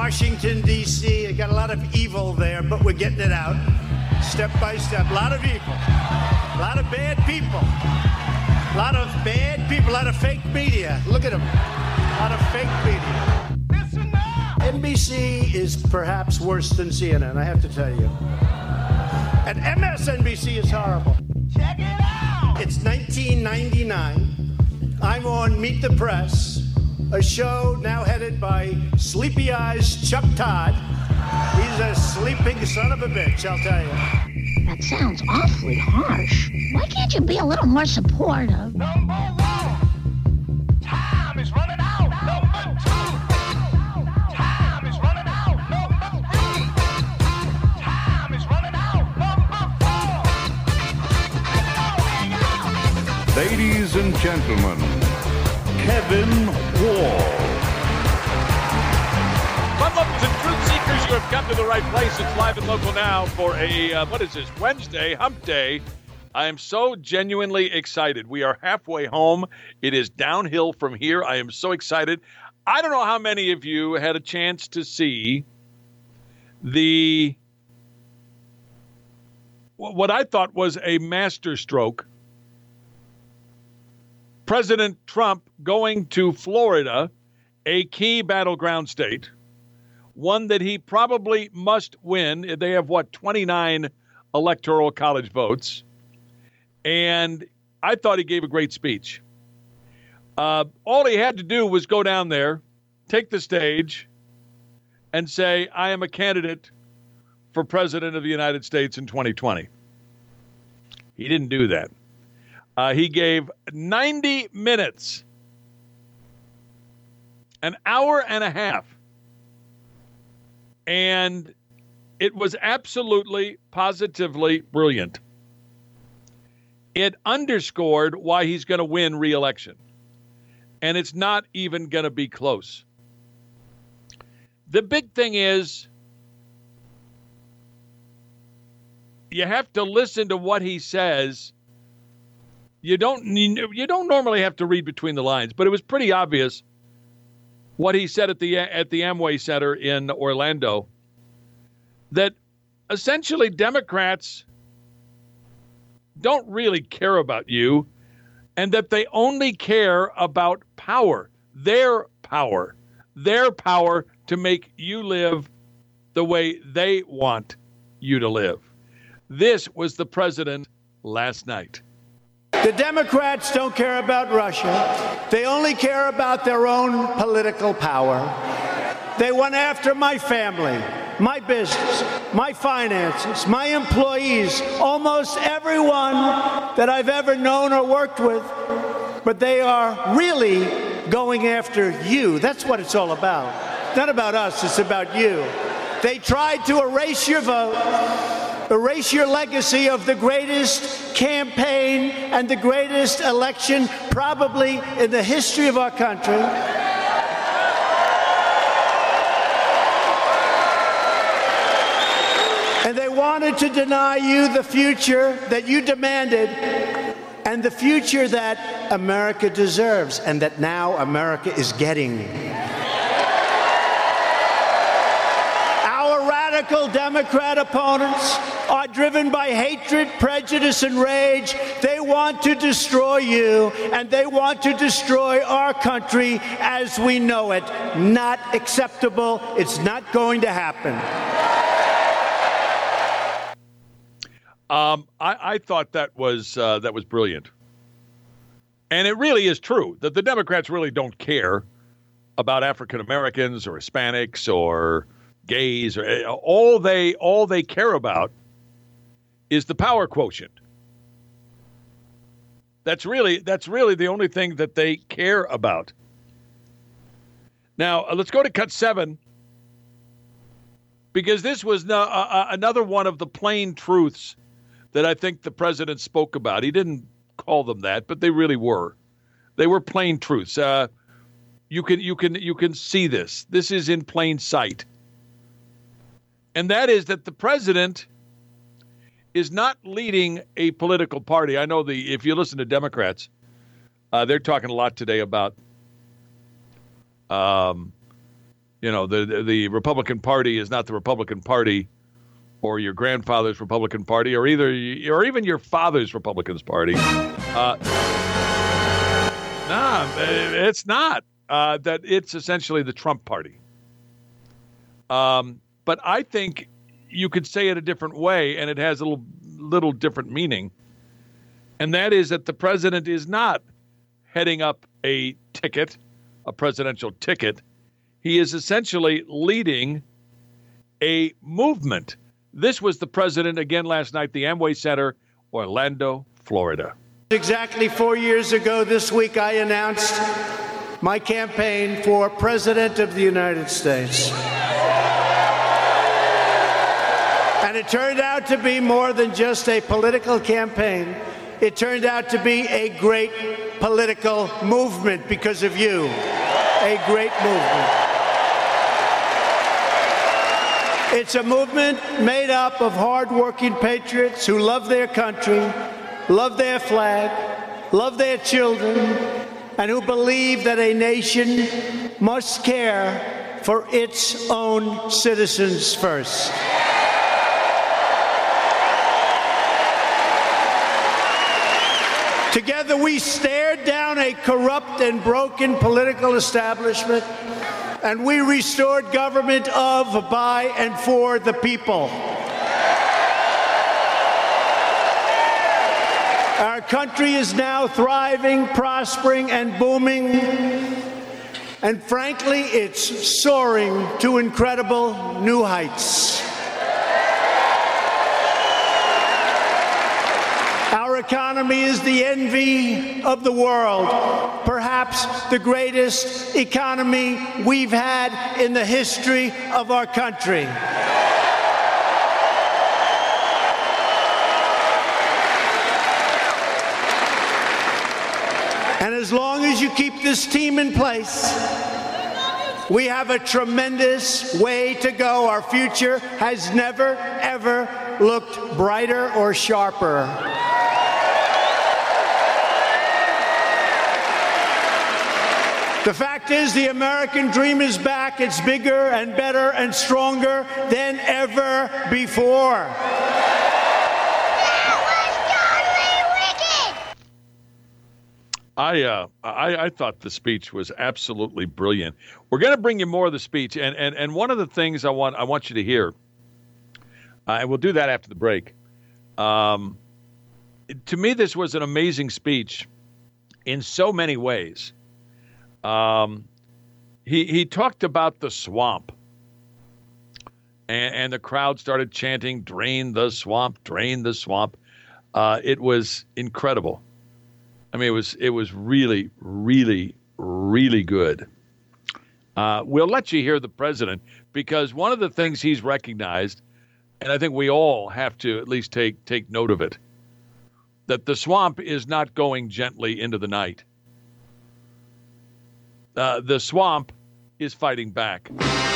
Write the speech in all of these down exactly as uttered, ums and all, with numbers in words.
Washington, D C. I got a lot of evil there, but we're getting it out step by step. A lot of evil. A lot of bad people. A lot of bad people. A lot of fake media. Look at them. A lot of fake media. Listen now. N B C is perhaps worse than C N N, I have to tell you. And M S N B C is horrible. Check it out. It's nineteen ninety-nine. I'm on Meet the Press, a show now headed by Sleepy Eyes Chuck Todd. He's a sleeping son of a bitch, I'll tell you. That sounds awfully harsh. Why can't you be a little more supportive? Number one, time is running out. Number two, time is running out. Number three, time is running out. Number four. Ladies and gentlemen, Kevin Wall. Mudlovers and truth seekers, you have come to the right place. It's live and local now for a, uh, what is this, Wednesday, hump day. I am so genuinely excited. We are halfway home. It is downhill from here. I am so excited. I don't know how many of you had a chance to see the, what I thought was a masterstroke. President Trump going to Florida, a key battleground state, one that he probably must win. They have, what, twenty-nine electoral college votes. And I thought he gave a great speech. Uh, all he had to do was go down there, take the stage, and say, I am a candidate for president of the United States in twenty twenty. He didn't do that. Uh, he gave ninety minutes, an hour and a half. And it was absolutely, positively brilliant. It underscored why he's going to win re-election. And it's not even going to be close. The big thing is, you have to listen to what he says. You don't, you don't normally have to read between the lines, but it was pretty obvious what he said at the at the Amway Center in Orlando, that essentially Democrats don't really care about you, and that they only care about power, their power, their power to make you live the way they want you to live. This was the president last night. The Democrats don't care about Russia. They only care about their own political power. They went after my family, my business, my finances, my employees, almost everyone that I've ever known or worked with. But they are really going after you. That's what it's all about. It's not about us, it's about you. They tried to erase your vote, erase your legacy of the greatest campaign and the greatest election probably in the history of our country. And they wanted to deny you the future that you demanded and the future that America deserves and that now America is getting. Radical Democrat opponents are driven by hatred, prejudice, and rage. They want to destroy you, and they want to destroy our country as we know it. Not acceptable. It's not going to happen. Um, I, I thought that was uh, that was brilliant. And it really is true that the Democrats really don't care about African Americans or Hispanics or gays, or all they all they care about is the power quotient. That's really that's really the only thing that they care about. Now uh, let's go to cut seven, because this was no, uh, another one of the plain truths that I think the president spoke about. He didn't call them that, but they really were. They were plain truths. Uh, you can you can you can see this. This is in plain sight. And that is that the president is not leading a political party. I know the if you listen to Democrats, uh, they're talking a lot today about um, you know, the, the the Republican Party is not the Republican Party, or your grandfather's Republican Party, or either or even your father's Republican Party. Uh, nah, it's not. Uh, that it's essentially the Trump Party. Um, but I think you could say it a different way, and it has a little, little different meaning. And that is that the president is not heading up a ticket, a presidential ticket. He is essentially leading a movement. This was the president again last night, the Amway Center, Orlando, Florida. Exactly four years ago this week, I announced my campaign for President of the United States. And it turned out to be more than just a political campaign. It turned out to be a great political movement because of you. A great movement. It's a movement made up of hardworking patriots who love their country, love their flag, love their children, and who believe that a nation must care for its own citizens first. Together we stared down a corrupt and broken political establishment, and we restored government of, by, and for the people. Our country is now thriving, prospering, and booming, and frankly, it's soaring to incredible new heights. Our economy is the envy of the world, perhaps the greatest economy we've had in the history of our country. And as long as you keep this team in place, we have a tremendous way to go. Our future has never, ever looked brighter or sharper. The fact is, the American dream is back. It's bigger and better and stronger than ever before. I, uh, I I thought the speech was absolutely brilliant. We're going to bring you more of the speech, and, and, and one of the things I want I want you to hear, uh, and we'll do that after the break. Um, to me, this was an amazing speech in so many ways. Um, he he talked about the swamp, and, and the crowd started chanting, "Drain the swamp, drain the swamp." Uh, it was incredible. I mean, it was it was really, really, really good. Uh, we'll let you hear the president, because one of the things he's recognized, and I think we all have to at least take take note of it, that the swamp is not going gently into the night. Uh, the swamp is fighting back.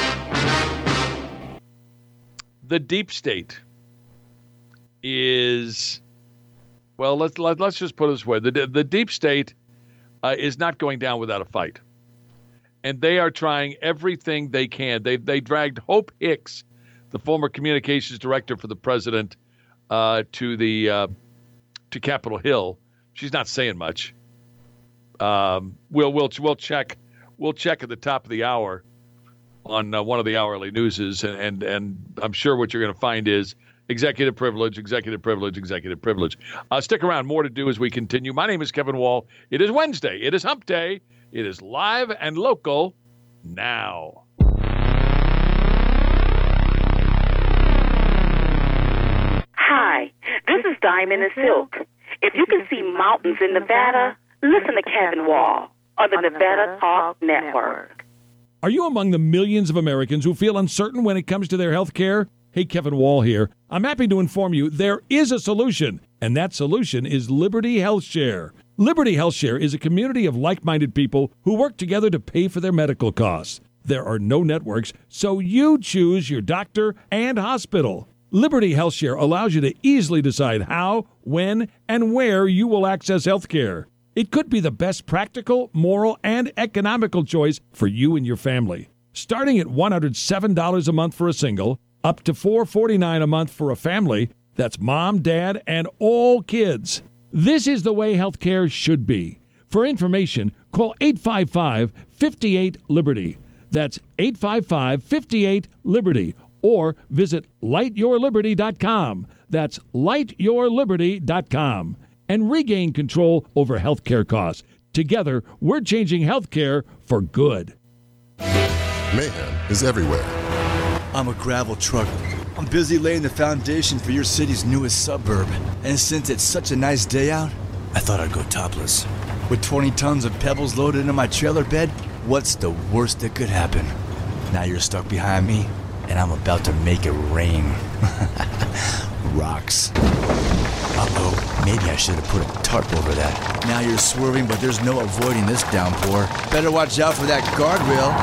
The deep state is, well, let's let, let's just put it this way: the the deep state uh, is not going down without a fight, and they are trying everything they can. They they dragged Hope Hicks, the former communications director for the president, uh, to the uh, to Capitol Hill. She's not saying much. Um, we'll we'll we'll check. We'll check at the top of the hour on uh, one of the hourly newses, and, and, and I'm sure what you're going to find is executive privilege, executive privilege, executive privilege. Uh, stick around. More to do as we continue. My name is Kevin Wall. It is Wednesday. It is Hump Day. It is live and local now. Hi, this is Diamond and Silk. If you can see mountains in Nevada, listen to Kevin Wall on the Nevada Talk Network. Are you among the millions of Americans who feel uncertain when it comes to their health care? Hey, Kevin Wall here. I'm happy to inform you there is a solution, and that solution is Liberty Health Share. Liberty Health Share is a community of like-minded people who work together to pay for their medical costs. There are no networks, so you choose your doctor and hospital. Liberty Health Share allows you to easily decide how, when, and where you will access health care. It could be the best practical, moral, and economical choice for you and your family. starting at one hundred seven dollars a month for a single, up to four hundred forty-nine dollars a month for a family. That's mom, dad, and all kids. This is the way healthcare should be. For information, call eight five five, five eight, Liberty. That's eight five five, five eight, Liberty. Or visit light your liberty dot com. That's light your liberty dot com. And regain control over healthcare costs. Together, we're changing healthcare for good. Mayhem is everywhere. I'm a gravel trucker. I'm busy laying the foundation for your city's newest suburb. And since it's such a nice day out, I thought I'd go topless. With twenty tons of pebbles loaded into my trailer bed, what's the worst that could happen? Now you're stuck behind me, and I'm about to make it rain. Rocks. Uh-oh, maybe I should have put a tarp over that. Now you're swerving, but there's no avoiding this downpour. Better watch out for that guardrail.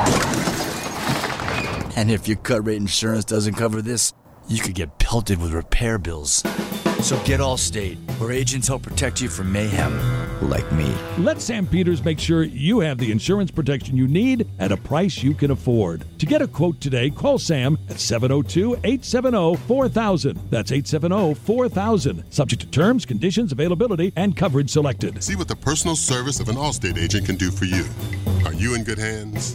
And if your cut rate insurance doesn't cover this, you could get pelted with repair bills. So get Allstate, where agents help protect you from mayhem, like me. Let Sam Peters make sure you have the insurance protection you need at a price you can afford. To get a quote today, call Sam at seven oh two, eight seven oh, four thousand. That's eight seven oh, four thousand. Subject to terms, conditions, availability, and coverage selected. See what the personal service of an Allstate agent can do for you. Are you in good hands?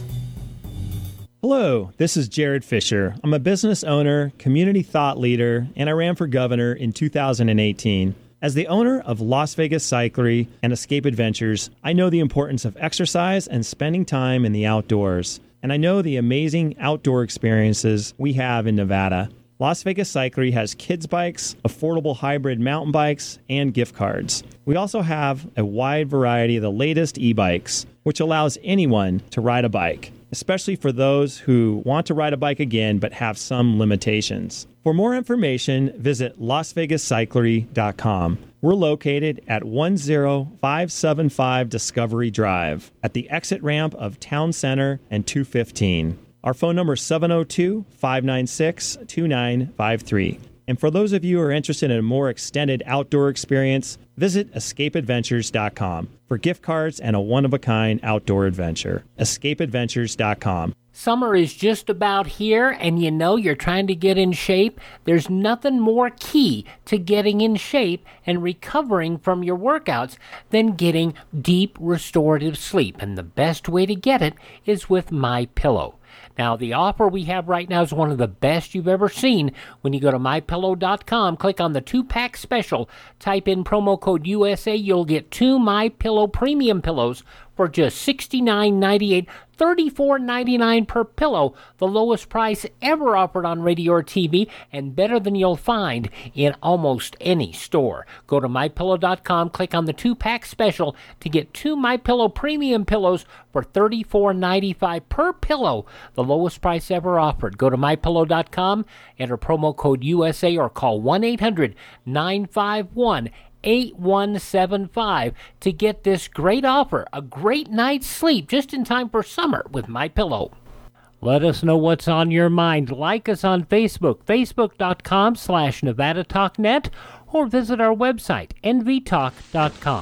Hello, this is Jared Fisher. I'm a business owner, community thought leader, and I ran for governor in two thousand eighteen. As the owner of Las Vegas Cyclery and Escape Adventures, I know the importance of exercise and spending time in the outdoors. And I know the amazing outdoor experiences we have in Nevada. Las Vegas Cyclery has kids bikes, affordable hybrid mountain bikes, and gift cards. We also have a wide variety of the latest e-bikes, which allows anyone to ride a bike, especially for those who want to ride a bike again but have some limitations. For more information, visit las vegas cyclery dot com. We're located at one oh five seven five Discovery Drive at the exit ramp of Town Center and two fifteen. Our phone number is seven oh two, five nine six, two nine five three. And for those of you who are interested in a more extended outdoor experience, visit escape adventures dot com for gift cards and a one-of-a-kind outdoor adventure. escape adventures dot com. Summer is just about here, and you know you're trying to get in shape. There's nothing more key to getting in shape and recovering from your workouts than getting deep restorative sleep, and the best way to get it is with MyPillow. Now, the offer we have right now is one of the best you've ever seen. When you go to my pillow dot com, click on the two-pack special, type in promo code U S A, you'll get two MyPillow premium pillows for just sixty-nine ninety-eight, thirty-four ninety-nine per pillow, the lowest price ever offered on radio or T V, and better than you'll find in almost any store. Go to my pillow dot com, click on the two-pack special to get two MyPillow premium pillows for thirty-four ninety-five per pillow, the lowest price ever offered. Go to my pillow dot com, enter promo code U S A, or call one eight hundred, nine five one, eight one seven five to get this great offer, a great night's sleep just in time for summer with MyPillow. Let us know what's on your mind. Like us on Facebook, facebook dot com slash Nevada Talk Net, or visit our website, N V talk dot com.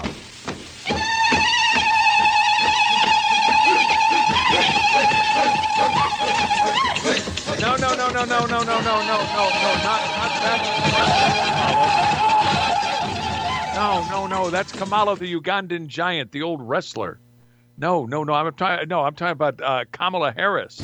No, no, no, no, no, no, no, no, no, no, no, not, not that. No, no, no, that's Kamala, the Ugandan giant, the old wrestler. No, no, no, I'm talking. No, I'm talking about uh, Kamala Harris.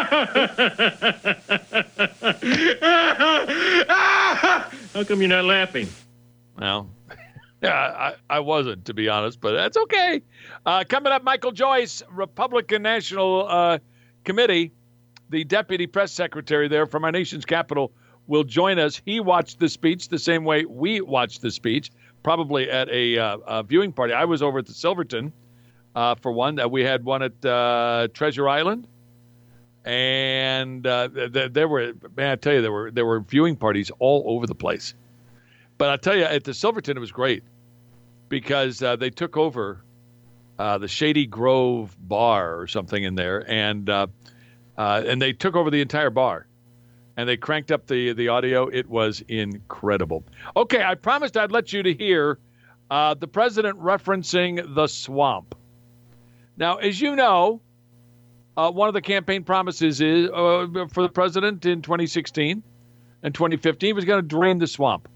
How come you're not laughing? Well, yeah, I, I wasn't, to be honest, but that's okay. Uh, coming up, Michael Joyce, Republican National uh, Committee, the deputy press secretary there from our nation's capital, will join us. He watched the speech the same way we watched the speech, probably at a, uh, a viewing party. I was over at the Silverton uh, for one. Uh, we had one at uh, Treasure Island, and uh, th- th- there were, man, I tell you, there were there were viewing parties all over the place. But I tell you, at the Silverton, it was great because uh, they took over uh, the Shady Grove bar or something in there, and uh, uh, and they took over the entire bar. And they cranked up the, the audio. It was incredible. Okay, I promised I'd let you to hear uh, the president referencing the swamp. Now, as you know, uh, one of the campaign promises is uh, for the president in twenty sixteen and twenty fifteen, he was going to drain the swamp.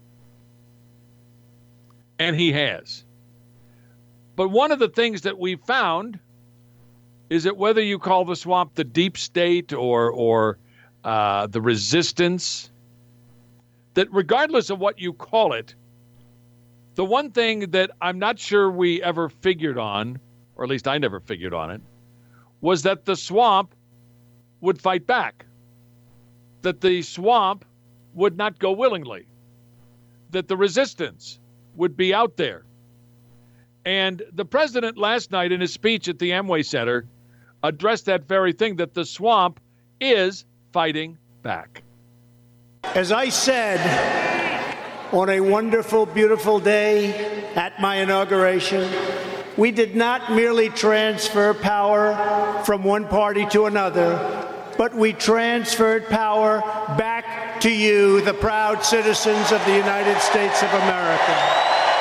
And he has. But one of the things that we found is that whether you call the swamp the deep state or or uh, the resistance, that regardless of what you call it, the one thing that I'm not sure we ever figured on, or at least I never figured on it, was that the swamp would fight back, that the swamp would not go willingly, that the resistance would be out there. And the president last night in his speech at the Amway Center addressed that very thing, that the swamp is fighting back. As I said on a wonderful, beautiful day at my inauguration, we did not merely transfer power from one party to another, but we transferred power back to you, the proud citizens of the United States of America.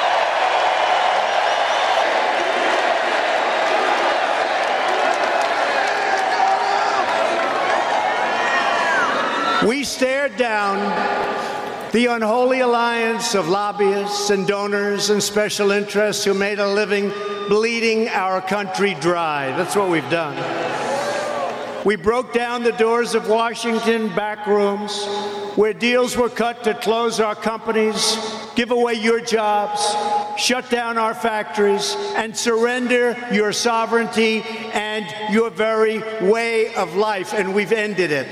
We stared down the unholy alliance of lobbyists and donors and special interests who made a living bleeding our country dry. That's what we've done. We broke down the doors of Washington back rooms where deals were cut to close our companies, give away your jobs, shut down our factories, and surrender your sovereignty and your very way of life, and we've ended it.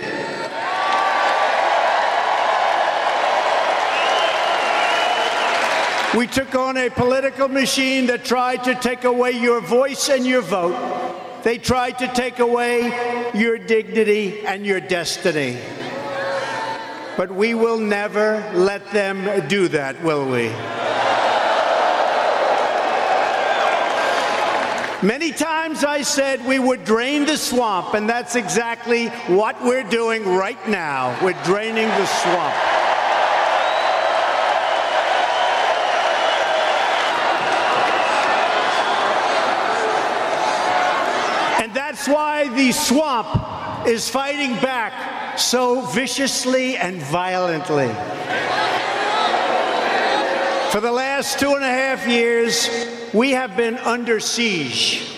We took on a political machine that tried to take away your voice and your vote. They tried to take away your dignity and your destiny. But we will never let them do that, will we? Many times I said we would drain the swamp, and that's exactly what we're doing right now. We're draining the swamp. That's why the swamp is fighting back so viciously and violently. For the last two and a half years, we have been under siege.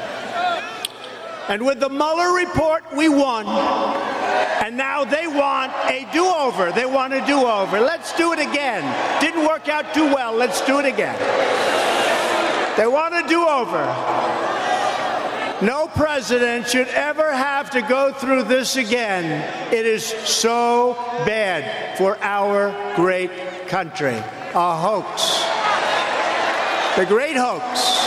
And with the Mueller report, we won. And now they want a do-over. They want a do-over. Let's do it again. Didn't work out too well. Let's do it again. They want a do-over. No president should ever have to go through this again. It is so bad for our great country. A hoax. The great hoax.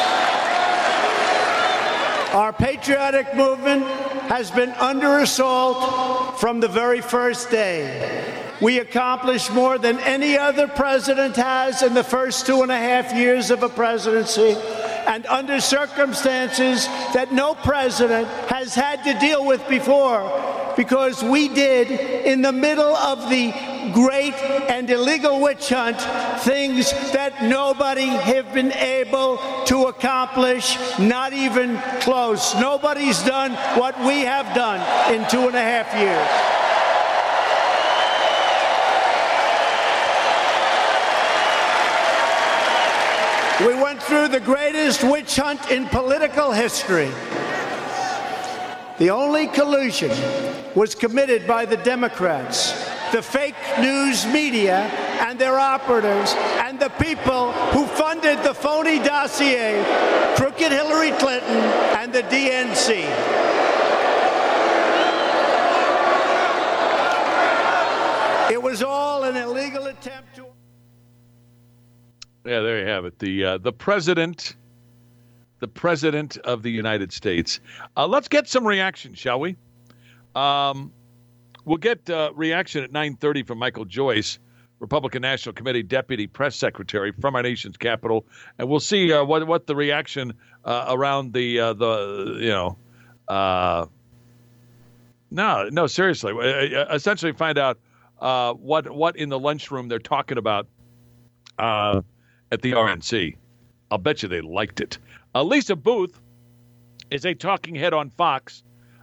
Our patriotic movement has been under assault from the very first day. We accomplished more than any other president has in the first two and a half years of a presidency, and under circumstances that no president has had to deal with before, because we did, in the middle of the great and illegal witch hunt, things that nobody have been able to accomplish, not even close. Nobody's done what we have done in two and a half years. We went through the greatest witch hunt in political history. The only collusion was committed by the Democrats, the fake news media and their operatives, and the people who funded the phony dossier, crooked Hillary Clinton and the D N C. It was all an illegal attempt to... Yeah, there you have it. The uh, the president, the president of the United States. Uh, let's get some reaction, shall we? Um, we'll get uh, reaction at nine thirty from Michael Joyce, Republican National Committee Deputy Press Secretary from our nation's capital, and we'll see uh, what what the reaction uh, around the uh, the you know. Uh, no, no, seriously. Essentially, find out uh, what what in the lunchroom they're talking about. Uh, At the R N C. I'll bet you they liked it. Uh, Lisa Booth is a talking head on Fox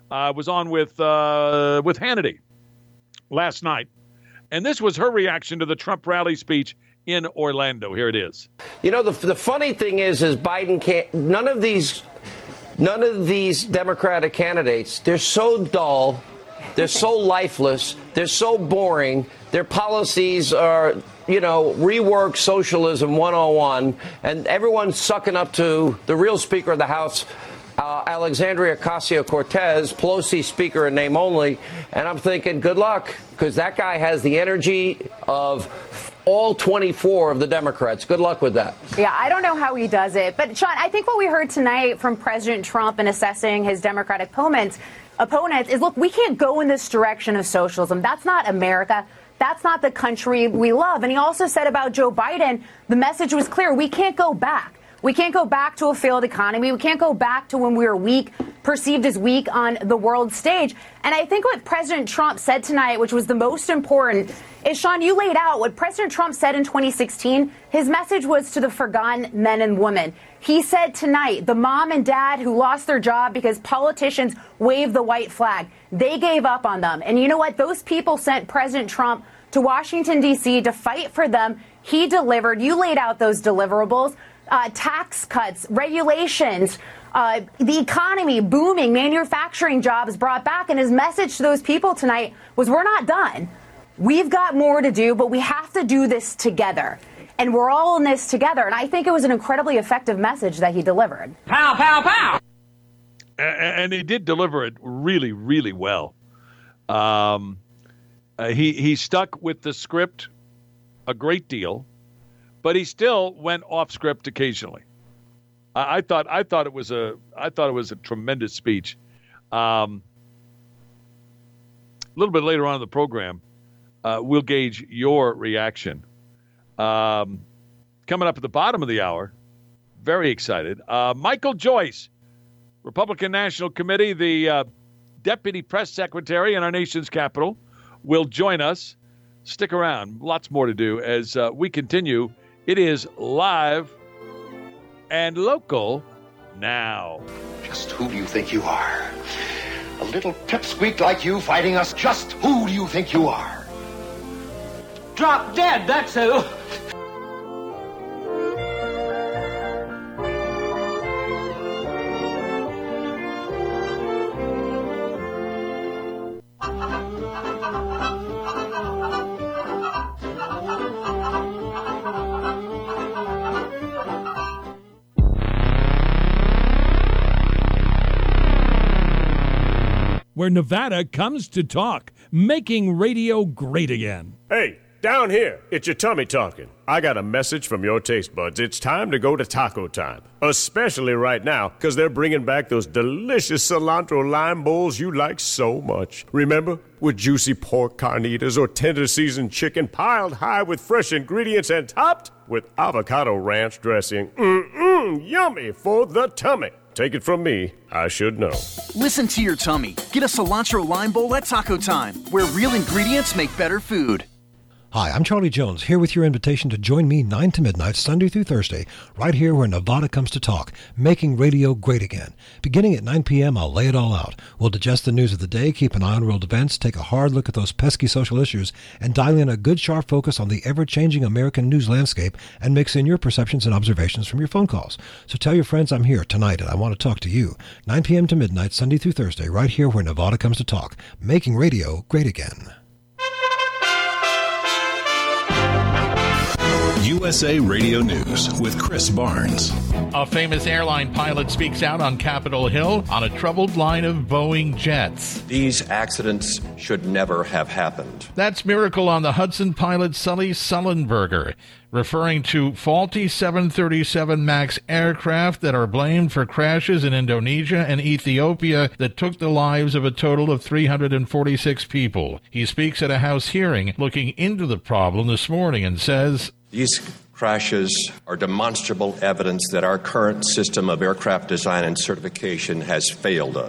uh, was on with uh, with Hannity last night, and this was her reaction to the Trump rally speech in Orlando. Here it is. You know, the the funny thing is, is Biden can't. None of these, none of these Democratic candidates. They're so dull. They're so lifeless. They're so boring. Their policies are, you know, rework socialism one oh one, and everyone's sucking up to the real Speaker of the House, uh, Alexandria Ocasio-Cortez, Pelosi Speaker in name only. And I'm thinking, good luck, because that guy has the energy of all twenty-four of the Democrats. Good luck with that. Yeah, I don't know how he does it. But, Sean, I think what we heard tonight from President Trump in assessing his Democratic opponents, opponents is, look, we can't go in this direction of socialism. That's not America. That's not the country we love. And he also said about Joe Biden, the message was clear. We can't go back. We can't go back to a failed economy. We can't go back to when we were weak, perceived as weak on the world stage. And I think what President Trump said tonight, which was the most important, is, Sean, you laid out what President Trump said in twenty sixteen. His message was to the forgotten men and women. He said tonight, the mom and dad who lost their job because politicians waved the white flag, they gave up on them. And you know what? Those people sent President Trump to Washington, D C to fight for them. He delivered. You laid out those deliverables. Uh, tax cuts, regulations, uh, the economy booming, manufacturing jobs brought back. And his message to those people tonight was, we're not done. We've got more to do, but we have to do this together. And we're all in this together. And I think it was an incredibly effective message that he delivered. Pow, pow, pow. And he did deliver it really, really well. Um, uh, he, he stuck with the script a great deal. But he still went off script occasionally. I, I thought I thought it was a I thought it was a tremendous speech. Um, a little bit later on in the program, uh, we'll gauge your reaction. Um, coming up at the bottom of the hour, very excited. Uh, Michael Joyce, Republican National Committee, the uh, Deputy Press Secretary in our nation's capital, will join us. Stick around. Lots more to do as uh, we continue. It is live and local now. Just who do you think you are? A little pipsqueak like you fighting us? Just who do you think you are? Drop dead, that's who. Where Nevada comes to talk, making radio great again. Hey, down here, it's your tummy talking. I got a message from your taste buds. It's time to go to Taco Time, especially right now, because they're bringing back those delicious cilantro lime bowls you like so much. Remember? With juicy pork carnitas or tender seasoned chicken piled high with fresh ingredients and topped with avocado ranch dressing. Mm-mm, yummy for the tummy. Take it from me, I should know. Listen to your tummy. Get a cilantro lime bowl at Taco Time, where real ingredients make better food. Hi, I'm Charlie Jones, here with your invitation to join me nine to midnight, Sunday through Thursday, right here where Nevada comes to talk, making radio great again. Beginning at nine p.m., I'll lay it all out. We'll digest the news of the day, keep an eye on world events, take a hard look at those pesky social issues, and dial in a good, sharp focus on the ever-changing American news landscape and mix in your perceptions and observations from your phone calls. So tell your friends I'm here tonight and I want to talk to you. nine p.m. to midnight, Sunday through Thursday, right here where Nevada comes to talk, making radio great again. U S A Radio News with Chris Barnes. A famous airline pilot speaks out on Capitol Hill on a troubled line of Boeing jets. These accidents should never have happened. That's Miracle on the Hudson pilot Sully Sullenberger, referring to faulty seven thirty-seven MAX aircraft that are blamed for crashes in Indonesia and Ethiopia that took the lives of a total of three hundred forty-six people. He speaks at a House hearing looking into the problem this morning and says, These crashes are demonstrable evidence that our current system of aircraft design and certification has failed us.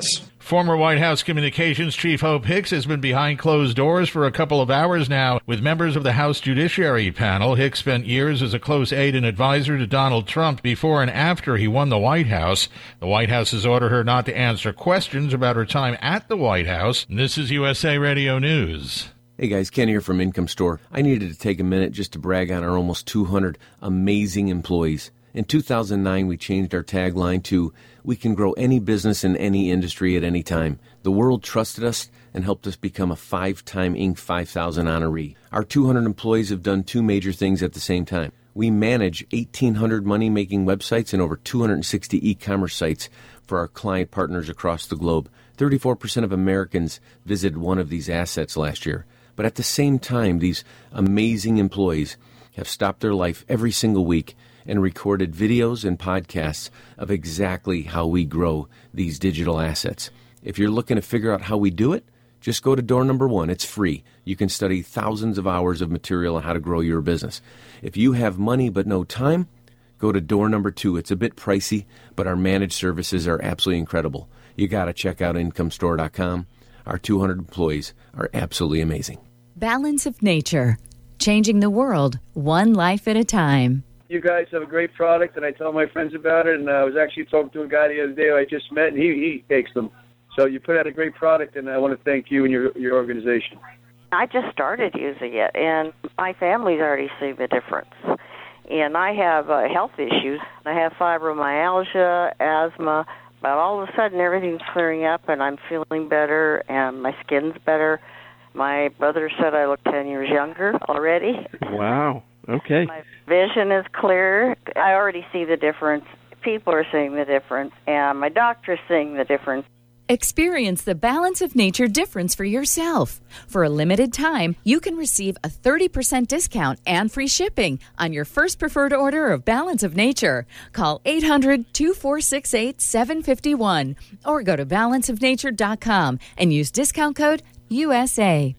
Former White House Communications Chief Hope Hicks has been behind closed doors for a couple of hours now with members of the House Judiciary panel. Hicks spent years as a close aide and advisor to Donald Trump before and after he won the White House. The White House has ordered her not to answer questions about her time at the White House. This is U S A Radio News. Hey guys, Ken here from Income Store. I needed to take a minute just to brag on our almost two hundred amazing employees. In two thousand nine, we changed our tagline to, "We can grow any business in any industry at any time." The world trusted us and helped us become a five-time Inc five thousand honoree. Our two hundred employees have done two major things at the same time. We manage eighteen hundred money-making websites and over two hundred sixty e-commerce sites for our client partners across the globe. thirty-four percent of Americans visited one of these assets last year. But at the same time, these amazing employees have stopped their life every single week and recorded videos and podcasts of exactly how we grow these digital assets. If you're looking to figure out how we do it, just go to door number one. It's free. You can study thousands of hours of material on how to grow your business. If you have money but no time, go to door number two. It's a bit pricey, but our managed services are absolutely incredible. You got to check out income store dot com. Our two hundred employees are absolutely amazing. Balance of Nature, changing the world one life at a time. You guys have a great product, and I tell my friends about it, and I was actually talking to a guy the other day who I just met, and he, he takes them. So you put out a great product, and I want to thank you and your your organization. I just started using it, and my family's already seen the difference. And I have uh, health issues. I have fibromyalgia, asthma, but all of a sudden everything's clearing up, and I'm feeling better, and my skin's better. My brother said I look ten years younger already. Wow. Okay. My vision is clear. I already see the difference. People are seeing the difference, and my doctor's seeing the difference. Experience the Balance of Nature difference for yourself. For a limited time, you can receive a thirty percent discount and free shipping on your first preferred order of Balance of Nature. Call eight hundred, two four six, eight, seven five one or go to balance of nature dot com and use discount code U S A.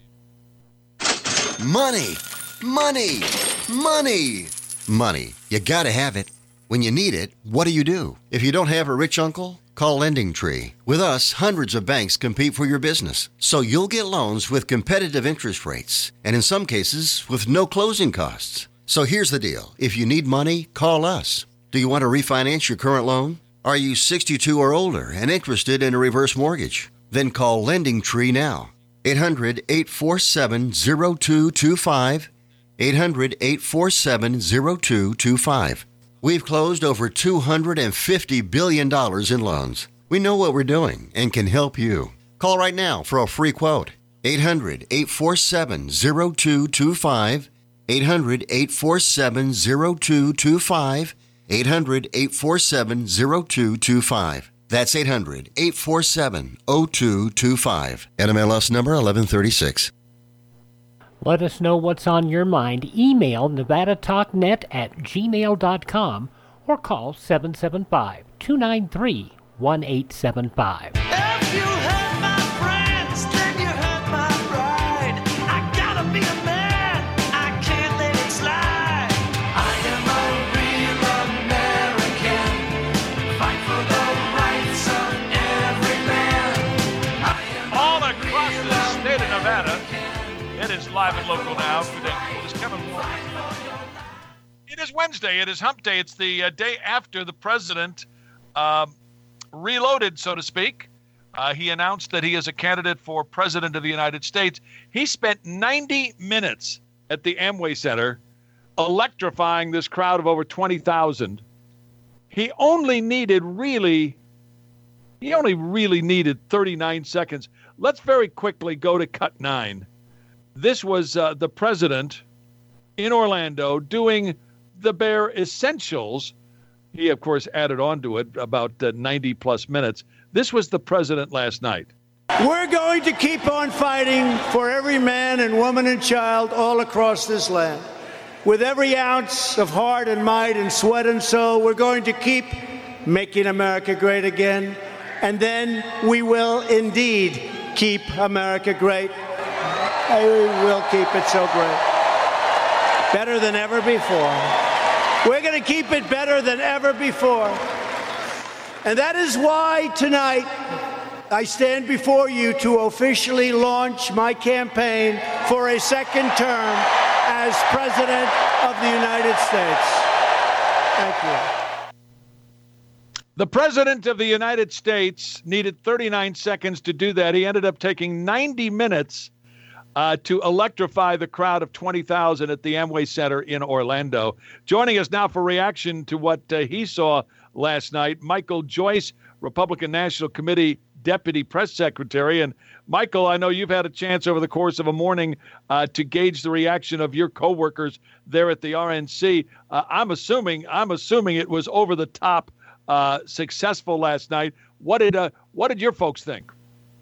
Money, money, money, money. You gotta have it. When you need it, what do you do? If you don't have a rich uncle, call Lending Tree. With us, hundreds of banks compete for your business, so you'll get loans with competitive interest rates, and in some cases, with no closing costs. So here's the deal. If you need money, call us. Do you want to refinance your current loan? Are you sixty-two or older and interested in a reverse mortgage? Then call Lending Tree now. eight hundred, eight four seven, zero two two five. eight hundred, eight four seven, zero two two five. We've closed over two hundred fifty billion dollars in loans. We know what we're doing and can help you. Call right now for a free quote. eight hundred, eight four seven, zero two two five. eight hundred, eight four seven, zero two two five. eight hundred, eight four seven, zero two two five. That's eight hundred, eight four seven, zero two two five. N M L S number eleven thirty-six. Let us know what's on your mind. Email nevada talk net at gmail dot com or call seven seven five, two nine three, one eight seven five. If you hurt my friends, then you hurt my pride. I gotta be a man, I can't let it slide. I am a real American, fight for the rights of every man. I am all across the state of Nevada. It is live and local now. Today it is Kevin Wall. It is Wednesday. It is Hump Day. It's the uh, day after the president uh, reloaded, so to speak. Uh, he announced that he is a candidate for president of the United States. He spent ninety minutes at the Amway Center electrifying this crowd of over twenty thousand. He only needed really, he only really needed thirty-nine seconds. Let's very quickly go to cut nine. This was uh, the president in Orlando doing the bare essentials. He, of course, added on to it about uh, ninety plus minutes. This was the president last night. We're going to keep on fighting for every man and woman and child all across this land. With every ounce of heart and might and sweat and soul, we're going to keep making America great again. And then we will indeed keep America great. We will keep it so great. Better than ever before. We're going to keep it better than ever before. And that is why tonight I stand before you to officially launch my campaign for a second term as President of the United States. Thank you. The President of the United States needed thirty-nine seconds to do that. He ended up taking ninety minutes uh, to electrify the crowd of twenty thousand at the Amway Center in Orlando. Joining us now for reaction to what uh, he saw last night, Michael Joyce, Republican National Committee Deputy Press Secretary. And Michael, I know you've had a chance over the course of a morning uh, to gauge the reaction of your coworkers there at the R N C. Uh, I'm assuming I'm assuming it was over the top uh, successful last night. What did uh, what did your folks think?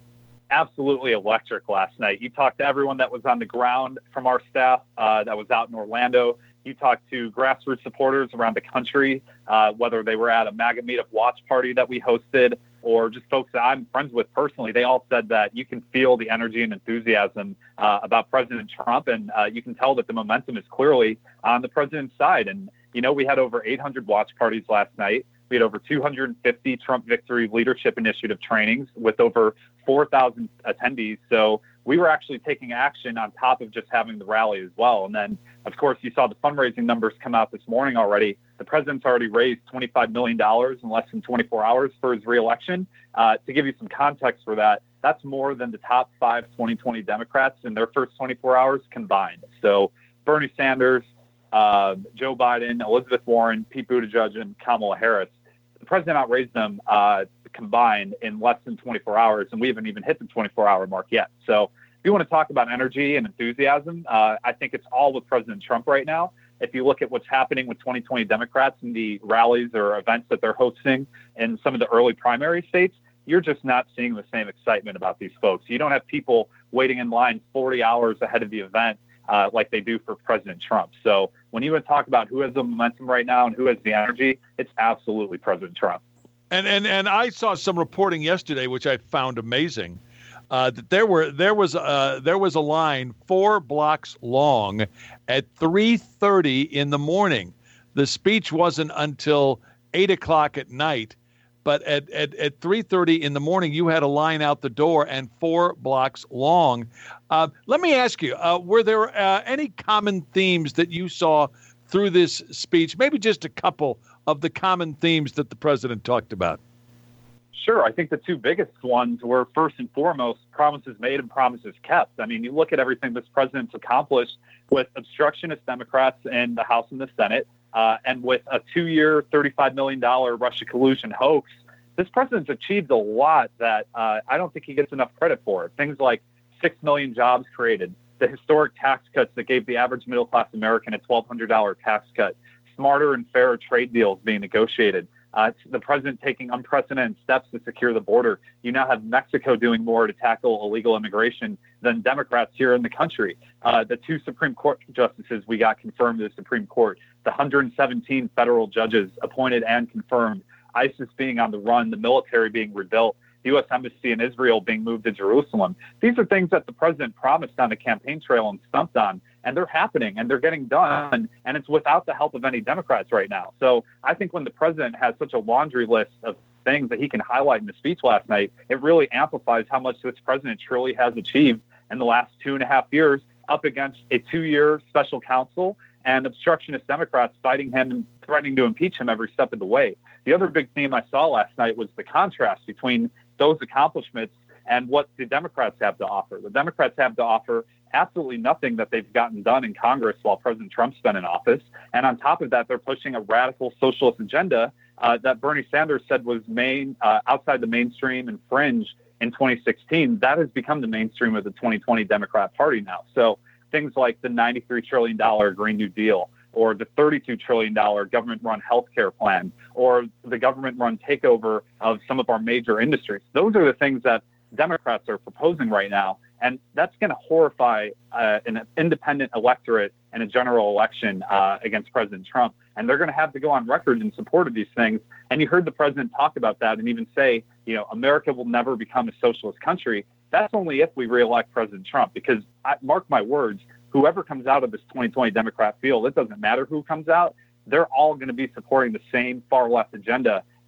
Absolutely electric last night. You talked to everyone that was on the ground from our staff uh, that was out in Orlando. You talked to grassroots supporters around the country, uh, whether they were at a MAGA Meetup watch party that we hosted or just folks that I'm friends with personally. They all said that you can feel the energy and enthusiasm uh, about President Trump, and uh, you can tell that the momentum is clearly on the president's side. And, you know, we had over eight hundred watch parties last night. We had over two hundred fifty Trump Victory Leadership Initiative trainings with over four thousand attendees. So we were actually taking action on top of just having the rally as well. And then, of course, you saw the fundraising numbers come out this morning already. The president's already raised twenty-five million dollars in less than twenty-four hours for his reelection. Uh, to give you some context for that, that's more than the top five twenty twenty Democrats in their first twenty-four hours combined. So Bernie Sanders, uh, Joe Biden, Elizabeth Warren, Pete Buttigieg, and Kamala Harris, the president outraised them uh, combined in less than twenty-four hours, and we haven't even hit the twenty-four hour mark yet. So if you want to talk about energy and enthusiasm, uh, I think it's all with President Trump right now. If you look at what's happening with twenty twenty Democrats and the rallies or events that they're hosting in some of the early primary states, you're just not seeing the same excitement about these folks. You don't have people waiting in line forty hours ahead of the event uh, like they do for President Trump. So when you want to talk about who has the momentum right now and who has the energy, it's absolutely President Trump. And and and I saw some reporting yesterday, which I found amazing, uh, that there were there was uh, there was a line four blocks long at three thirty in the morning. The speech wasn't until eight o'clock at night, but at at, at three thirty in the morning, you had a line out the door and four blocks long. Uh, let me ask you: uh, were there uh, any common themes that you saw through this speech? Maybe just a couple of the common themes that the president talked about. Sure. I think the two biggest ones were, first and foremost, promises made and promises kept. I mean, you look at everything this president's accomplished with obstructionist Democrats in the House and the Senate, uh, and with a two-year, thirty-five million dollars Russia collusion hoax. This president's achieved a lot that uh, I don't think he gets enough credit for. Things like six million jobs created, the historic tax cuts that gave the average middle-class American a twelve hundred dollars tax cut, smarter and fairer trade deals being negotiated, uh, the president taking unprecedented steps to secure the border. You now have Mexico doing more to tackle illegal immigration than Democrats here in the country. Uh, the two Supreme Court justices we got confirmed to the Supreme Court, the one hundred seventeen federal judges appointed and confirmed, ISIS being on the run, the military being rebuilt, the U S Embassy in Israel being moved to Jerusalem. These are things that the president promised on the campaign trail and stumped on, and they're happening and they're getting done, and it's without the help of any Democrats right now. So I think when the president has such a laundry list of things that he can highlight in the speech last night, it really amplifies how much this president truly has achieved in the last two and a half years up against a two-year special counsel and obstructionist Democrats fighting him and threatening to impeach him every step of the way. The other big theme I saw last night was the contrast between those accomplishments and what the Democrats have to offer. The Democrats have to offer absolutely nothing that they've gotten done in Congress while President Trump's been in office. And on top of that, they're pushing a radical socialist agenda uh, that Bernie Sanders said was main uh, outside the mainstream and fringe in twenty sixteen. That has become the mainstream of the twenty twenty Democrat Party now. So things like the ninety-three trillion dollars Green New Deal, or the thirty-two trillion dollars government-run healthcare plan, or the government-run takeover of some of our major industries. Those are the things that Democrats are proposing right now, and that's going to horrify uh, an independent electorate in a general election uh, against President Trump, and they're going to have to go on record in support of these things. And you heard the president talk about that and even say, you know, America will never become a socialist country. That's only if we reelect President Trump, because I, mark my words, whoever comes out of this twenty twenty Democrat field, it doesn't matter who comes out, they're all going to be supporting the same far left agenda that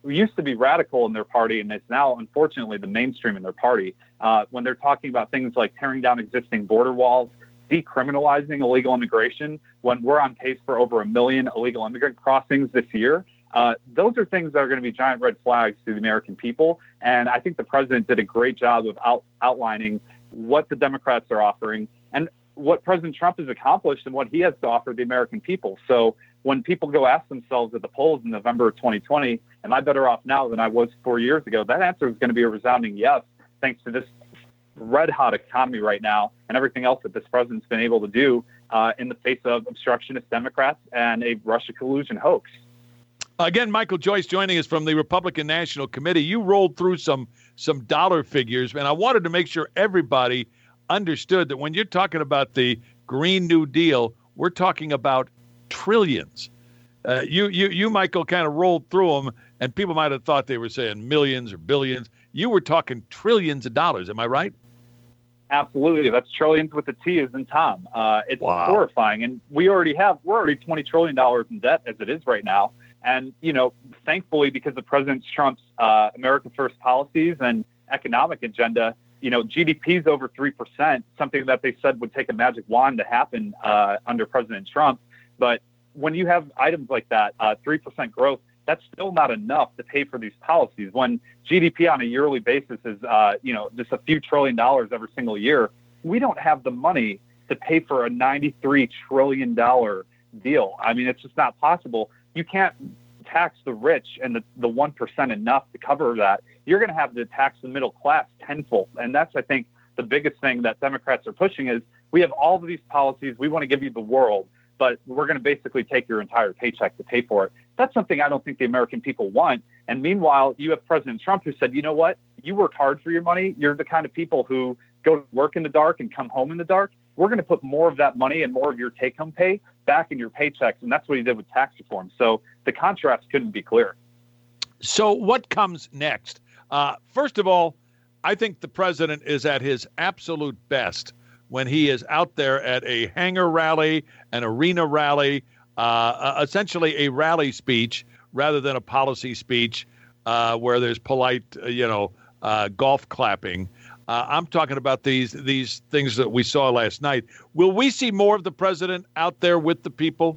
used to be radical in their party, and it's now, unfortunately, the mainstream in their party, uh, when they're talking about things like tearing down existing border walls, decriminalizing illegal immigration, when we're on pace for over a million illegal immigrant crossings this year. Uh, those are things that are going to be giant red flags to the American people. And I think the president did a great job of out, outlining what the Democrats are offering and what President Trump has accomplished and what he has to offer the American people. So when people go ask themselves at the polls in November of twenty twenty, am I better off now than I was four years ago? That answer is going to be a resounding yes, thanks to this red hot economy right now and everything else that this president's been able to do uh, in the face of obstructionist Democrats and a Russia collusion hoax. Again, Michael Joyce joining us from the Republican National Committee. You rolled through some some dollar figures, and I wanted to make sure everybody understood that when you're talking about the Green New Deal, we're talking about trillions. Uh, you, you, you, Michael, kind of rolled through them, and people might have thought they were saying millions or billions. You were talking trillions of dollars. Am I right? Absolutely. That's trillions with the T as in Tom. Uh, it's wow. horrifying. And we already have, we're already twenty trillion dollars in debt as it is right now. And, you know, thankfully, because of President Trump's uh, America First policies and economic agenda, you know, G D P is over three percent, something that they said would take a magic wand to happen uh, under President Trump. But when you have items like that, uh, three percent growth, that's still not enough to pay for these policies. When G D P on a yearly basis is, uh, you know, just a few trillion dollars every single year, we don't have the money to pay for a ninety-three trillion dollars deal. I mean, it's just not possible. You can't tax the rich and the, the one percent enough to cover that. You're going to have to tax the middle class tenfold. And that's, I think, the biggest thing that Democrats are pushing is we have all of these policies. We want to give you the world, but we're going to basically take your entire paycheck to pay for it. That's something I don't think the American people want. And meanwhile, you have President Trump who said, you know what? You work hard for your money. You're the kind of people who go to work in the dark and come home in the dark. We're going to put more of that money and more of your take-home pay back in your paychecks. And that's what he did with tax reform. So the contrast couldn't be clearer. So what comes next? Uh, first of all, I think the president is at his absolute best when he is out there at a hangar rally, an arena rally, uh, essentially a rally speech rather than a policy speech uh, where there's polite, uh, you know, uh, golf clapping. Uh, I'm talking about these these things that we saw last night. Will we see more of the president out there with the people?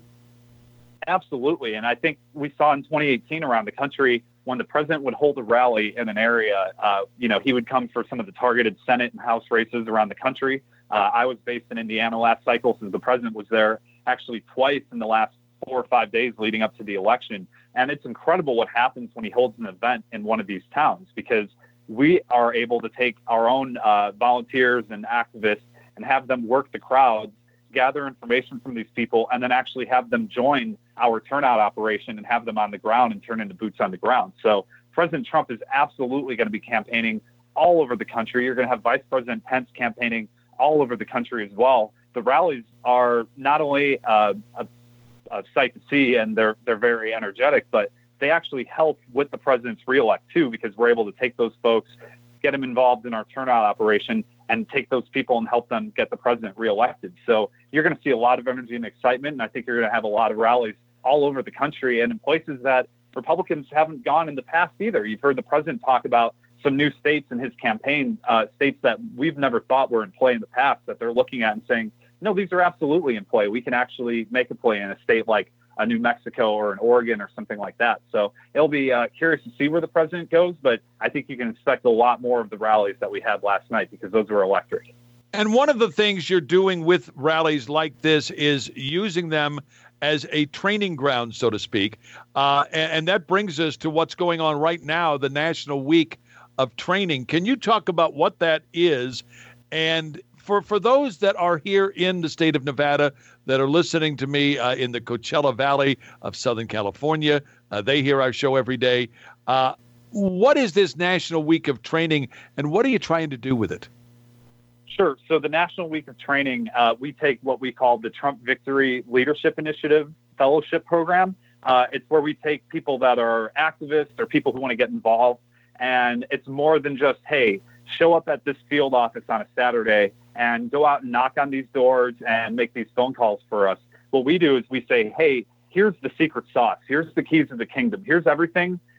Absolutely. And I think we saw in twenty eighteen around the country when the president would hold a rally in an area, uh, you know, he would come for some of the targeted Senate and House races around the country. Uh, I was based in Indiana last cycle since the president was there actually twice in the last four or five days leading up to the election. And it's incredible what happens when he holds an event in one of these towns, because we are able to take our own uh, volunteers and activists and have them work the crowds, gather information from these people, and then actually have them join our turnout operation and have them on the ground and turn into boots on the ground. So President Trump is absolutely going to be campaigning all over the country. You're going to have Vice President Pence campaigning all over the country as well. The rallies are not only uh, a, a sight to see, and they're they're very energetic, but they actually help with the president's reelect too, because we're able to take those folks, get them involved in our turnout operation, and take those people and help them get the president reelected. So you're going to see a lot of energy and excitement, and I think you're going to have a lot of rallies all over the country and in places that Republicans haven't gone in the past either. You've heard the president talk about some new states in his campaign, uh, states that we've never thought were in play in the past, that they're looking at and saying, no, these are absolutely in play. We can actually make a play in a state like a New Mexico or an Oregon or something like that. So it'll be uh, curious to see where the president goes, but I think you can expect a lot more of the rallies that we had last night, because those were electric. And one of the things you're doing with rallies like this is using them as a training ground, so to speak. Uh, and, and that brings us to what's going on right now, the National Week of Training. Can you talk about what that is? And for, for those that are here in the state of Nevada that are listening to me uh, in the Coachella Valley of Southern California, uh, they hear our show every day. Uh, what is this National Week of Training, and what are you trying to do with it? Sure. So the National Week of Training, uh, we take what we call the Trump Victory Leadership Initiative Fellowship Program. Uh, it's where we take people that are activists or people who want to get involved. And it's more than just, hey, show up at this field office on a Saturday and go out and knock on these doors and make these phone calls for us. What we do is we say, hey, here's the secret sauce. Here's the keys of the kingdom. Here's everything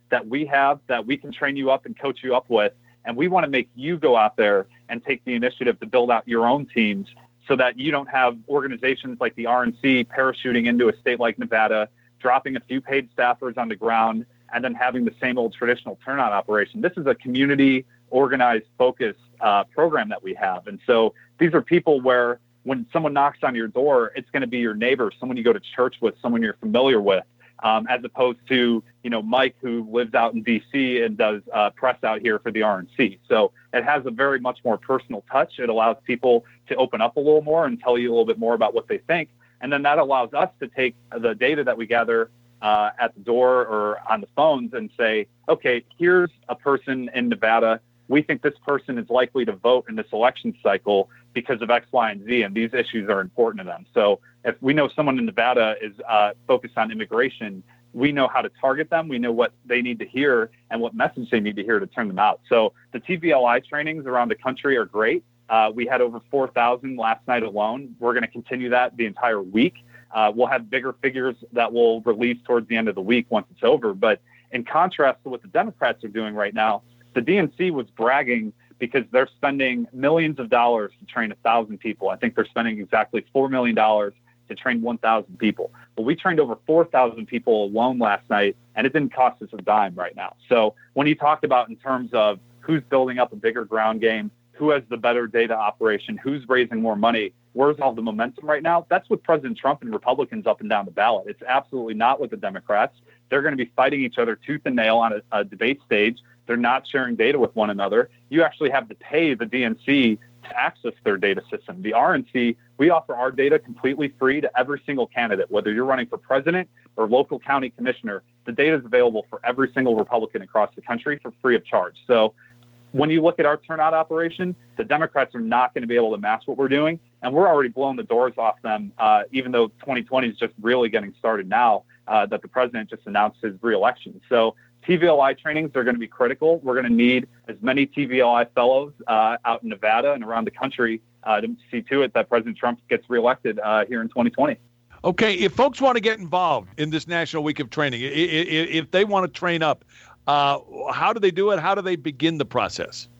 that we have that we can train you up and coach you up with. And we want to make you go out there and take the initiative to build out your own teams so that you don't have organizations like the R N C parachuting into a state like Nevada, dropping a few paid staffers on the ground, and then having the same old traditional turnout operation. This is a community organized, focused uh, program that we have. And so these are people where when someone knocks on your door, it's going to be your neighbor, someone you go to church with, someone you're familiar with. Um, as opposed to, you know, Mike, who lives out in D C and does uh, press out here for the R N C. So it has a very much more personal touch. It allows people to open up a little more and tell you a little bit more about what they think. And then that allows us to take the data that we gather uh, at the door or on the phones and say, okay, here's a person in Nevada. We think this person is likely to vote in this election cycle because of X, Y, and Z, and these issues are important to them. So if we know someone in Nevada is uh, focused on immigration, we know how to target them. We know what they need to hear and what message they need to hear to turn them out. So the T V L I trainings around the country are great. Uh, we had over four thousand last night alone. We're going to continue that the entire week. Uh, we'll have bigger figures that we'll release towards the end of the week once it's over. But in contrast to what the Democrats are doing right now, the D N C was bragging because they're spending millions of dollars to train one thousand people. I think they're spending exactly four million dollars to train one thousand people. Well, we trained over four thousand people alone last night, and it didn't cost us a dime right now. So when you talked about in terms of who's building up a bigger ground game, who has the better data operation, who's raising more money, where's all the momentum right now? That's with President Trump and Republicans up and down the ballot. It's absolutely not with the Democrats. They're going to be fighting each other tooth and nail on a, a debate stage. They're not sharing data with one another. You actually have to pay the D N C to access their data system. The R N C, we offer our data completely free to every single candidate, whether you're running for president or local county commissioner. The data is available for every single Republican across the country for free of charge. So when you look at our turnout operation, the Democrats are not going to be able to match what we're doing. And we're already blowing the doors off them, uh, even though twenty twenty is just really getting started now uh, that the president just announced his reelection. So T V L I trainings are going to be critical. We're going to need as many T V L I fellows uh, out in Nevada and around the country uh, to see to it that President Trump gets reelected uh, here in twenty twenty. Okay, if folks want to get involved in this National Week of Training, if they want to train up, uh, how do they do it? How do they begin the process?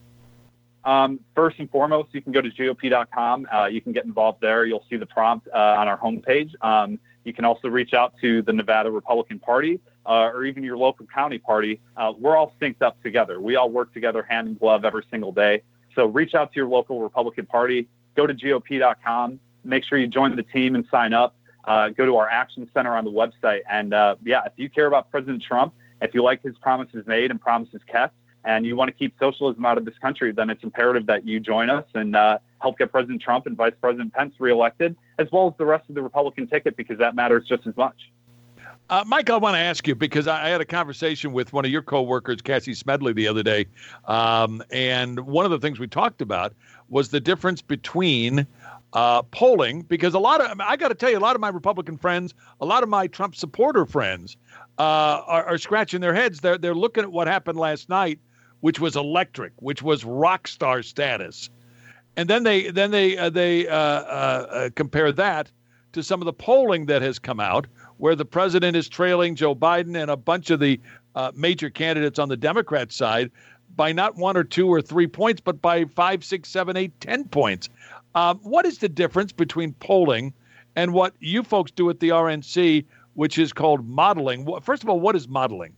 Um, first and foremost, you can go to G O P dot com. Uh, you can get involved there. You'll see the prompt uh, on our homepage. Um, you can also reach out to the Nevada Republican Party uh, or even your local county party. Uh, we're all synced up together. We all work together hand in glove every single day. So reach out to your local Republican Party. Go to G O P dot com. Make sure you join the team and sign up. Uh, go to our Action Center on the website. And, uh, yeah, if you care about President Trump, if you like his promises made and promises kept, and you want to keep socialism out of this country, then it's imperative that you join us and uh, help get President Trump and Vice President Pence reelected, as well as the rest of the Republican ticket, because that matters just as much. Uh, Mike, I want to ask you, because I, I had a conversation with one of your coworkers, Cassie Smedley, the other day, um, and one of the things we talked about was the difference between uh, polling, because a lot of, I, mean, I got to tell you, a lot of my Republican friends, a lot of my Trump supporter friends uh, are, are scratching their heads. They're, they're looking at what happened last night, which was electric, which was rock star status. And then they then they uh, they uh, uh, compare that to some of the polling that has come out, where the president is trailing Joe Biden and a bunch of the uh, major candidates on the Democrat side by not one or two or three points, but by five, six, seven, eight, ten points. Um, what is the difference between polling and what you folks do at the R N C, which is called modeling? First of all, what is modeling?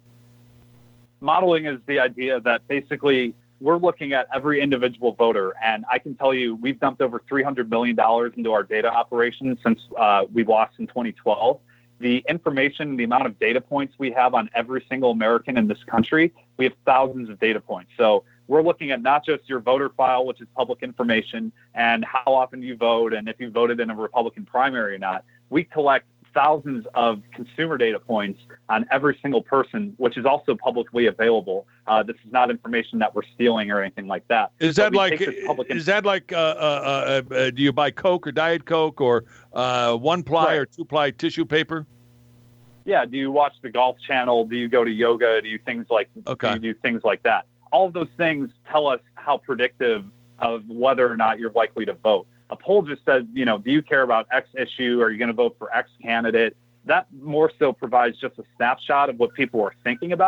Modeling is the idea that basically we're looking at every individual voter. And I can tell you, we've dumped over three hundred million dollars into our data operations since uh, we lost in twenty twelve. The information, the amount of data points we have on every single American in this country, we have thousands of data points. So we're looking at not just your voter file, which is public information, and how often you vote and if you voted in a Republican primary or not. We collect thousands of consumer data points on every single person, which is also publicly available. Uh, this is not information that we're stealing or anything like that. Is that like, is that like, uh, uh, uh, do you buy Coke or Diet Coke or uh, one ply right. or two ply tissue paper? Yeah. Do you watch the Golf Channel? Do you go to yoga? Do you things like, okay. do you do things like that? All of those things tell us how predictive of whether or not you're likely to vote. A poll just says, you know, do you care about X issue? Are you going to vote for X candidate? That more so provides just a snapshot of what people are thinking about.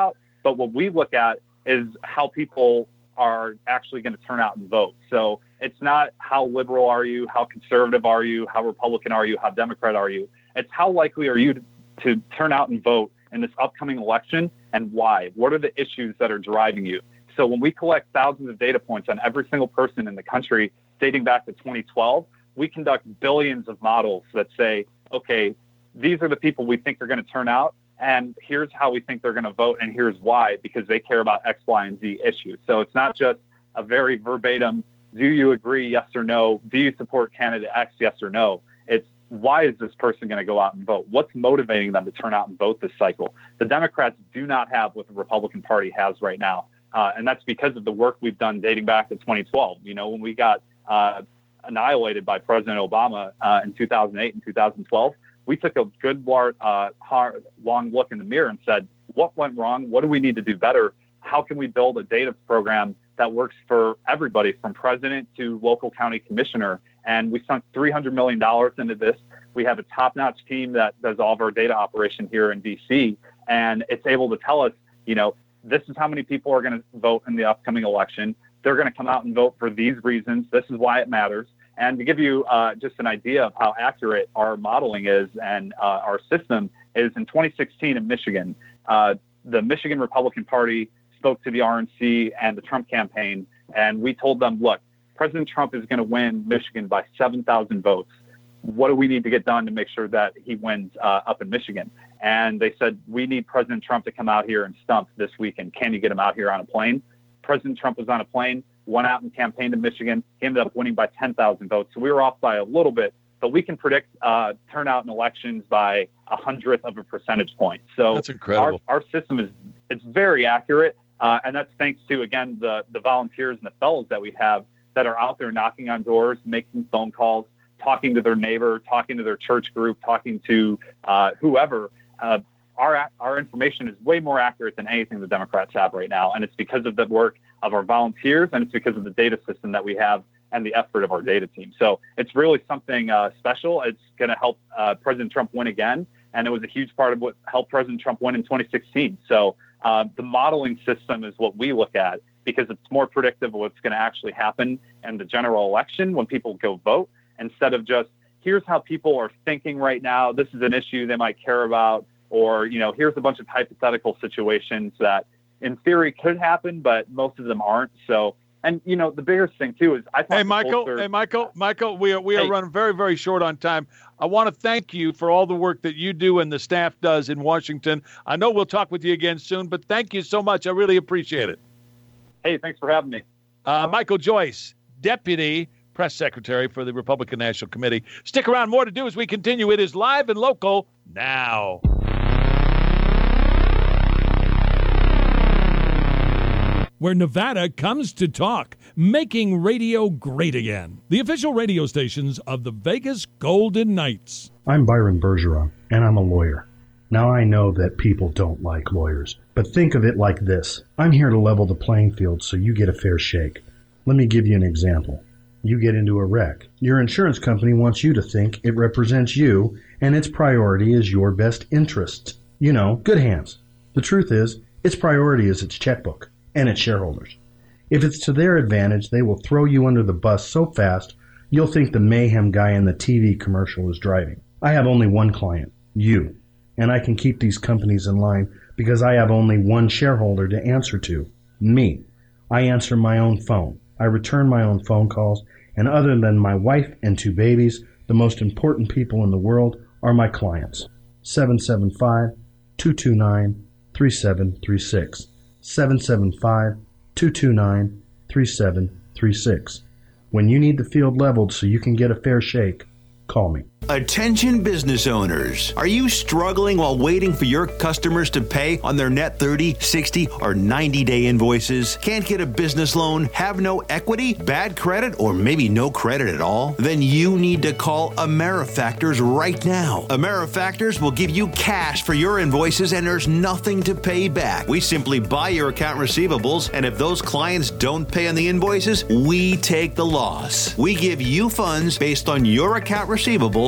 But what we look at is how people are actually going to turn out and vote. So it's not how liberal are you, how conservative are you, how Republican are you, how Democrat are you. It's how likely are you to, to turn out and vote in this upcoming election, and why? What are the issues that are driving you? So when we collect thousands of data points on every single person in the country dating back to twenty twelve, we conduct billions of models that say, okay, these are the people we think are going to turn out, and here's how we think they're going to vote, and here's why, because they care about X, Y, and Z issues. So it's not just a very verbatim, do you agree, yes or no? Do you support candidate X, yes or no? It's, why is this person going to go out and vote? What's motivating them to turn out and vote this cycle? The Democrats do not have what the Republican Party has right now. Uh, and that's because of the work we've done dating back to twenty twelve. You know, when we got uh, annihilated by President Obama uh, in two thousand eight and two thousand twelve, we took a good, uh, hard, long look in the mirror and said, what went wrong? What do we need to do better? How can we build a data program that works for everybody, from president to local county commissioner? And we sunk three hundred million dollars into this. We have a top-notch team that does all of our data operation here in D C, and it's able to tell us, you know, this is how many people are going to vote in the upcoming election. They're going to come out and vote for these reasons. This is why it matters. And to give you uh, just an idea of how accurate our modeling is and uh, our system is, in twenty sixteen in Michigan, uh, the Michigan Republican Party spoke to the R N C and the Trump campaign, and we told them, look, President Trump is going to win Michigan by seven thousand votes. What do we need to get done to make sure that he wins uh, up in Michigan? And they said, we need President Trump to come out here and stump this weekend. Can you get him out here on a plane? President Trump was on a plane, went out and campaigned in Michigan. He ended up winning by ten thousand votes. So we were off by a little bit, but we can predict uh, turnout in elections by a hundredth of a percentage point. So that's incredible. Our, our system is, it's very accurate. Uh, and that's thanks to, again, the, the volunteers and the fellows that we have that are out there knocking on doors, making phone calls, talking to their neighbor, talking to their church group, talking to uh, whoever. Uh, our our information is way more accurate than anything the Democrats have right now, and it's because of the work of our volunteers, and it's because of the data system that we have and the effort of our data team. So it's really something uh, special. It's going to help uh, President Trump win again, and it was a huge part of what helped President Trump win in twenty sixteen. So uh, the modeling system is what we look at, because it's more predictive of what's going to actually happen in the general election when people go vote, instead of just, here's how people are thinking right now, this is an issue they might care about, or, you know, here's a bunch of hypothetical situations that in theory could happen, but most of them aren't. So, and, you know, the biggest thing too is I thought Hey, Michael, pollster, hey, Michael, Michael, we are, we are hey. running very, very short on time. I want to thank you for all the work that you do and the staff does in Washington. I know we'll talk with you again soon, but thank you so much. I really appreciate it. Hey, thanks for having me. Uh, Michael Joyce, Deputy Press Secretary for the Republican National Committee. Stick around, more to do as we continue. It is live and local now. Where Nevada comes to talk, making radio great again. The official radio stations of the Vegas Golden Knights. I'm Byron Bergeron, and I'm a lawyer. Now I know that people don't like lawyers, but think of it like this. I'm here to level the playing field so you get a fair shake. Let me give you an example. You get into a wreck. Your insurance company wants you to think it represents you, and its priority is your best interest. You know, good hands. The truth is, its priority is its checkbook and its shareholders. If it's to their advantage, they will throw you under the bus so fast, you'll think the mayhem guy in the T V commercial is driving. I have only one client, you, and I can keep these companies in line because I have only one shareholder to answer to, me. I answer my own phone. I return my own phone calls, and other than my wife and two babies, the most important people in the world are my clients. seven seven five, two two nine, three seven three six. seven seven five, two two nine, three seven three six. When you need the field leveled so you can get a fair shake, call me. Attention business owners. Are you struggling while waiting for your customers to pay on their net thirty, sixty, or ninety day invoices? Can't get a business loan? Have no equity? Bad credit? Or maybe no credit at all? Then you need to call AmeriFactors right now. AmeriFactors will give you cash for your invoices and there's nothing to pay back. We simply buy your account receivables, and if those clients don't pay on the invoices, we take the loss. We give you funds based on your account receivables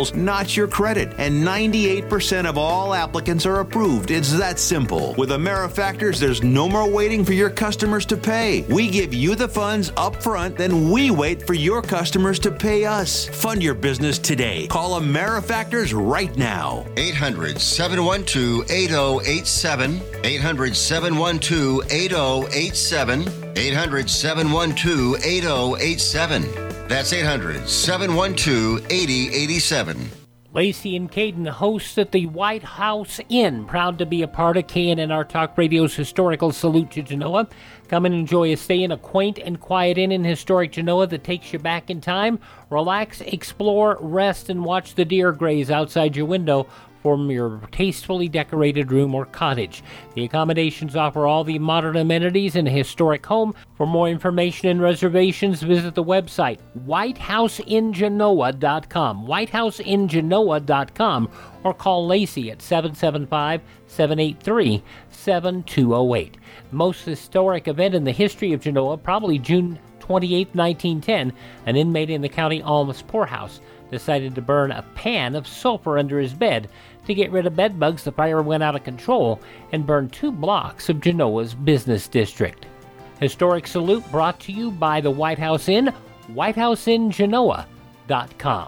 credentials, not your credit. And ninety-eight percent of all applicants are approved. It's that simple. With AmeriFactors, there's no more waiting for your customers to pay. We give you the funds up front, then we wait for your customers to pay us. Fund your business today. Call AmeriFactors right now. eight hundred, seven one two, eight oh eight seven. eight hundred, seven one two, eight oh eight seven. eight hundred, seven one two, eight oh eight seven. That's eight hundred, seven one two, eight oh eight seven. Lacey and Caden, hosts at the White House Inn, proud to be a part of K N N R Talk Radio's historical salute to Genoa. Come and enjoy a stay in a quaint and quiet inn in historic Genoa that takes you back in time. Relax, explore, rest, and watch the deer graze outside your window from your tastefully decorated room or cottage. The accommodations offer all the modern amenities in a historic home. For more information and reservations, visit the website white house in genoa dot com, white house in genoa dot com, or call Lacey at seven seven five, seven eight three, seven two zero eight. The most historic event in the history of Genoa, probably June twenty-eighth, nineteen ten, an inmate in the County Almas poorhouse decided to burn a pan of sulfur under his bed. To get rid of bed bugs, the fire went out of control and burned two blocks of Genoa's business district. Historic Salute brought to you by the White House Inn, white house in genoa dot com.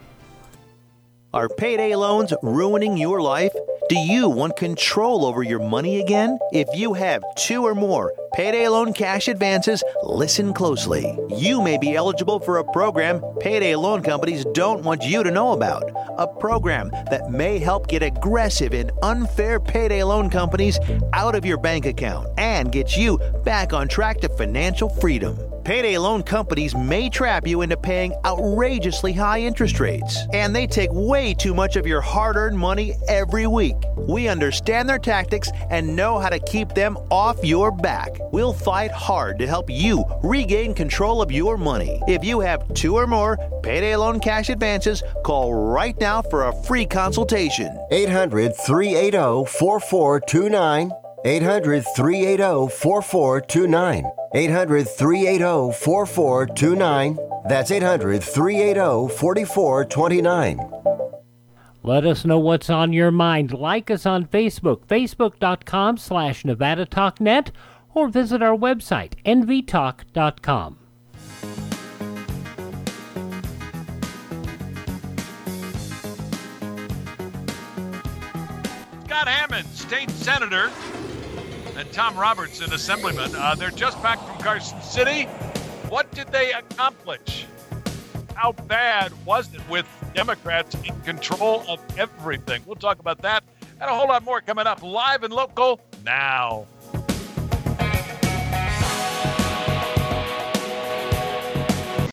Are payday loans ruining your life? Do you want control over your money again? If you have two or more payday loan cash advances, listen closely. You may be eligible for a program payday loan companies don't want you to know about. A program that may help get aggressive and unfair payday loan companies out of your bank account and get you back on track to financial freedom. Payday loan companies may trap you into paying outrageously high interest rates, and they take way too much of your hard-earned money every week. We understand their tactics and know how to keep them off your back. We'll fight hard to help you regain control of your money. If you have two or more payday loan cash advances, call right now for a free consultation. eight hundred, three eight zero, four four two nine. eight hundred, three eight zero, four four two nine. eight hundred, three eight zero, four four two nine. That's eight hundred, three eight zero, four four two nine. Let us know what's on your mind. Like us on Facebook, facebook.com slash Nevada Talk Net, or visit our website, n v talk dot com. Scott Hammond, state senator, and Tom Robertson, assemblyman. Uh, they're just back from Carson City. What did they accomplish? How bad was it with Democrats in control of everything? We'll talk about that and a whole lot more coming up live and local now.